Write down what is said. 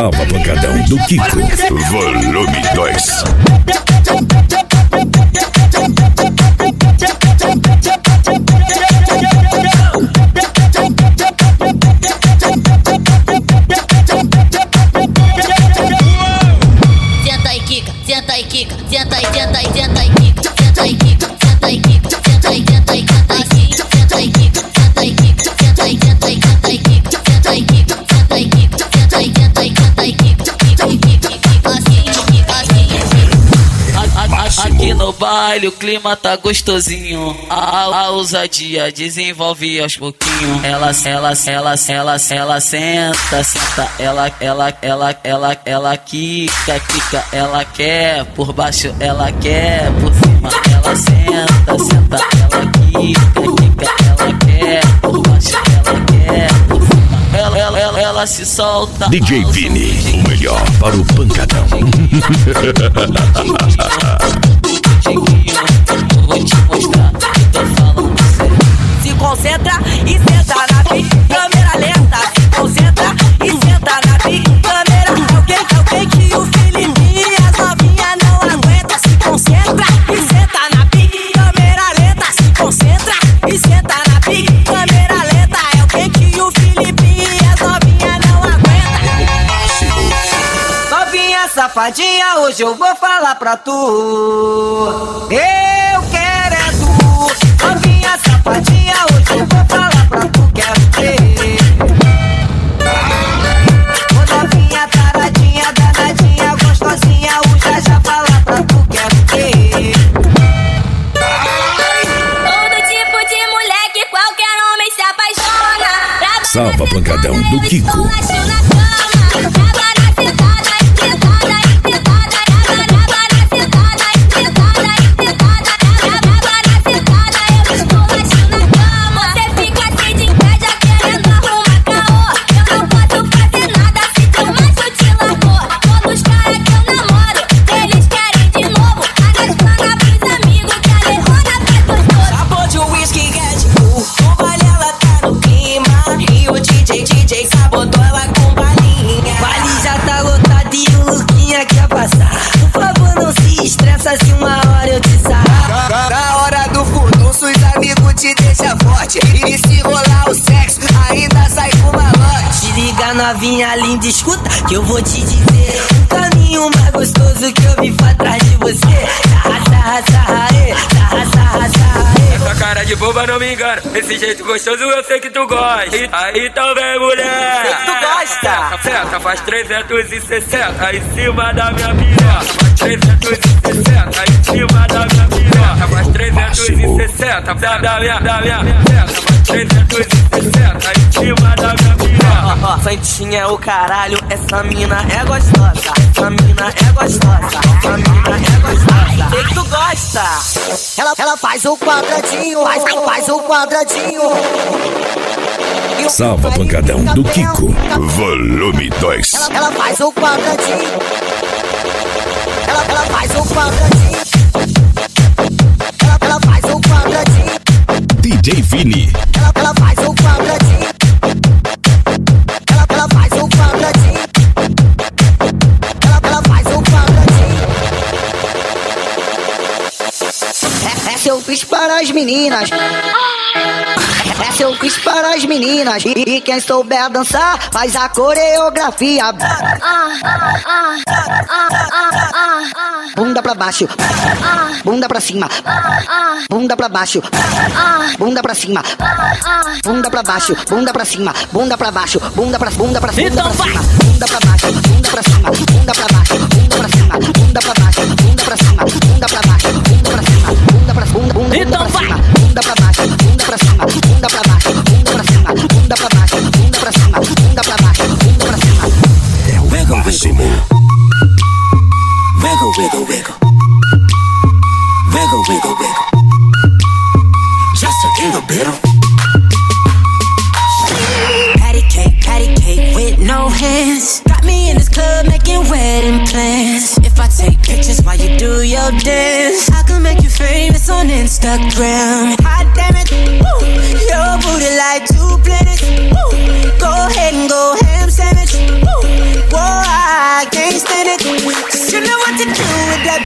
Salva Pancadão do Kiko. Volume 2. Senta e quica, senta e quica, senta e senta e senta e quica, senta e quica, senta e quica, senta e senta e senta e quica, senta e quica, senta e quica, senta e senta e senta e quica, senta e quica, senta e quica, senta e senta e senta e quica, Aqui no baile o clima tá gostosinho. A ousadia desenvolve aos pouquinhos. Ela senta, ela quica, ela quer por baixo, ela quer por cima. Ela senta, ela quica, ela quer por baixo, ela quer por cima. Ela se solta. DJ Vini, o melhor para o pancadão. Eu vou te mostrar, tô falando sério. Se concentra e senta na pique, câmera lenta. Se concentra e senta na pique, câmera. É o que o Filipinho e as novinhas não aguentam. Se concentra e senta na pique, câmera lenta. Se concentra e senta na pique, câmera lenta. É o que o Filipinho e as novinhas não aguentam. Novinha safadinha, hoje eu vou falar pra tu. Eu quero é tu. Novinha safadinha, hoje eu vou falar pra tu. Quero ver. Ô novinha taradinha, danadinha, gostosinha, o já falar pra tu. Quero ver. todo tipo de mulher que qualquer homem se apaixona. Salva Pancadão do Kiko. DJ sabotou ela com balinha. Balinha já tá lotado e o Luquinha quer passar. Por favor, não se estressa se uma hora eu te sarrar. Na hora do furdunço, os amigos te deixam forte. E se rolar o sexo, ainda sai com malote. Se liga novinha linda, escuta que eu vou te dizer um caminho mais gostoso que eu vi pra trás de você. Essa cara de boba não me engana. Esse jeito gostoso eu sei que tu gosta. Aí então vem, mulher. Sei que tu gosta. Senta, faz 360 em cima da minha piroca. Faz 360 em cima da minha piroca. Faz 360 da minha. Faz 360 em cima da minha piroca. Santinha é o caralho, essa mina é gostosa. Essa mina é gostosa. Essa mina é gostosa. Sei que tu gosta. Ela faz o quadradinho, faz o quadradinho. Salva Pancadão do Kiko. Volume 2. Ela faz o quadradinho. Ela faz o quadradinho. Ela faz o quadradinho. DJ Vini. Ela faz o quadradinho. Ela faz o quadradinho. Ela faz o quadradinho. Essa eu fiz para as meninas. Essa eu fiz para as meninas. E quem souber dançar faz a coreografia. Bunda pra baixo, bunda pra cima, bunda pra baixo, bunda pra cima, bunda pra baixo, bunda pra cima, bunda pra baixo, bunda pra cima, bunda pra baixo, bunda pra baixo, bunda pra cima, bunda pra baixo, bunda pra cima, bunda pra baixo, bunda pra cima, bunda pra baixo, bunda pra cima, bunda pra bunda, bunda pra cima, bunda pra baixo, bunda pra cima, bunda pra baixo, bunda pra cima, bunda pra baixo, bunda pra cima, bunda pra baixo, bunda pra cima. É o máximo. Wiggle, wiggle, wiggle. Wiggle, wiggle, wiggle. Just a little bit of patty cake with no hands. Got me in this club making wedding plans. If I take pictures while you do your dance, I can make you famous on Instagram. Hot damn it, woo. Your booty like 2 planets. Woo. Go ahead and go ham sandwich. Woo. Whoa, nigga